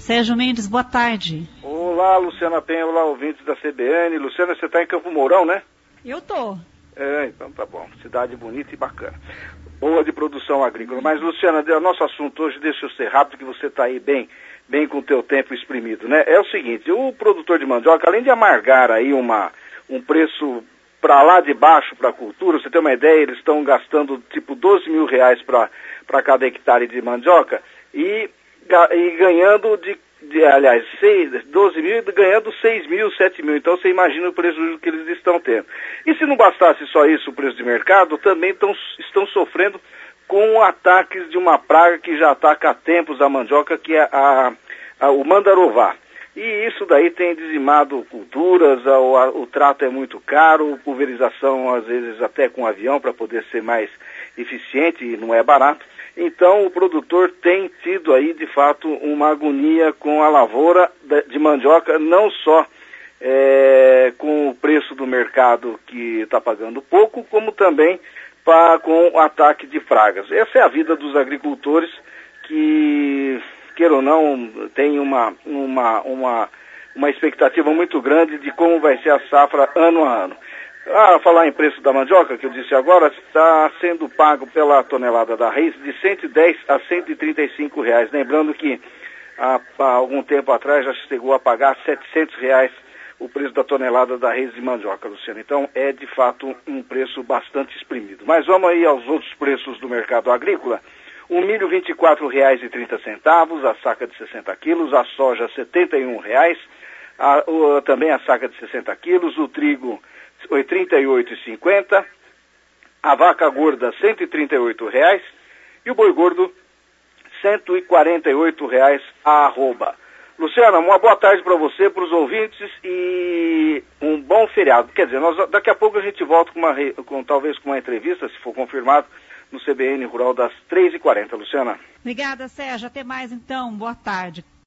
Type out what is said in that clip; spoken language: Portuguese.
Sérgio Mendes, boa tarde. Olá, Luciana Penha, olá, ouvintes da CBN. Luciana, você está em Campo Mourão, né? Eu tô. Então tá bom. Cidade bonita e bacana. Boa de produção agrícola. Mas, Luciana, o nosso assunto hoje, deixa eu ser rápido, que você está aí bem com o teu tempo exprimido, né? É o seguinte, o produtor de mandioca, além de amargar aí um preço para lá de baixo para a cultura, você tem uma ideia, eles estão gastando tipo 12 mil reais para cada hectare de mandioca e ganhando aliás, 12 mil, ganhando 6 mil, 7 mil. Então você imagina o prejuízo que eles estão tendo. E se não bastasse só isso, o preço de mercado, também estão sofrendo com ataques de uma praga que já ataca há tempos a mandioca, que é o mandarová. E isso daí tem dizimado culturas, o trato é muito caro, pulverização às vezes até com avião para poder ser mais eficiente e não é barato. Então o produtor tem tido aí de fato uma agonia com a lavoura de mandioca, não só com o preço do mercado que está pagando pouco, como também com o ataque de pragas. Essa é a vida dos agricultores que, queira ou não, tem uma expectativa muito grande de como vai ser a safra ano a ano. Falar em preço da mandioca, que eu disse agora, está sendo pago pela tonelada da raiz de 110 a 135 reais. Lembrando que há algum tempo atrás já chegou a pagar 700 reais o preço da tonelada da raiz de mandioca, Luciano. Então é de fato um preço bastante exprimido. Mas vamos aí aos outros preços do mercado agrícola. O milho R$ 24,30, a saca de 60 quilos, a soja R$ 71,00, também a saca de 60 quilos, o trigo R$ 38,50, a vaca gorda R$ 138,00 e o boi gordo R$ 148,00 a arroba. Luciana, uma boa tarde para você, para os ouvintes e um bom feriado. Quer dizer, daqui a pouco a gente volta talvez com uma entrevista, se for confirmado, no CBN Rural das 3h40. Luciana. Obrigada, Sérgio. Até mais então. Boa tarde.